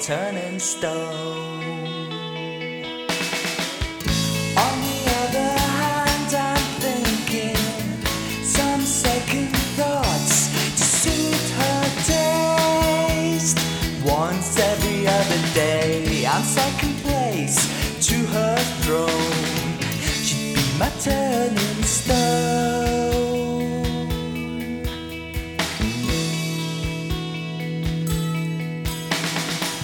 turning stone. On the other hand, I'm thinking some second thoughts to suit her taste. Once every other day, I'm second place to her throne. She'd be my turning stone.